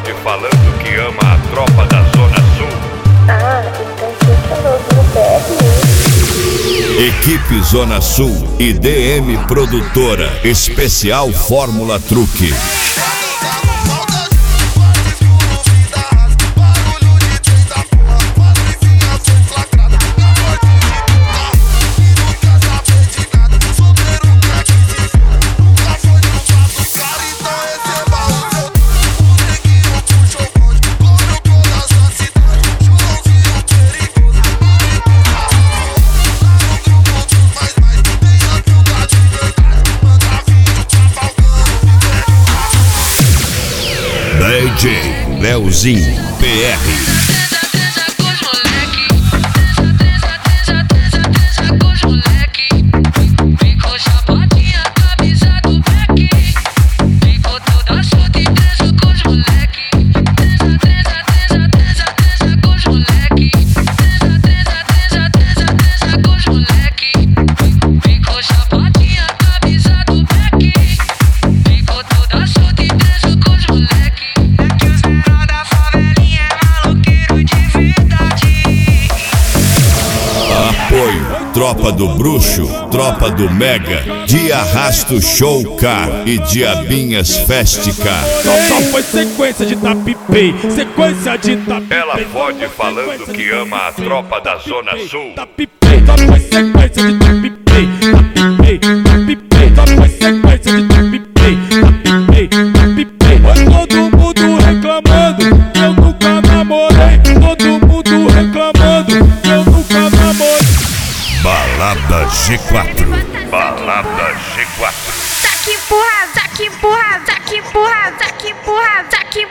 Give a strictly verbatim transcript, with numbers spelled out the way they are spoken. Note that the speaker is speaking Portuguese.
fode falando que ama a tropa da Zona Sul. Ah, então você é novo no P R. Equipe Zona Sul e D M Produtora, especial Fórmula Truque. D J Leozinho P R. Tropa do Bruxo, Tropa do Mega, de Arrasto Show Car e Diabinhas Fest Car. Só foi sequência de tapipei, sequência de tapipei. Ela fode falando que ama a tropa da Zona Sul. Tapipei, só foi sequência de tapipei, tapipei, tapipei. Só foi sequência de tapipei, tapipei, tapipei. Todo mundo reclamando que eu nunca namorei. Todo mundo reclamando que eu nunca namorei. Balada G quatro. Balada G quatro. Tá que empurra, tá que empurra, tá que empurra, tá que empurra, tá que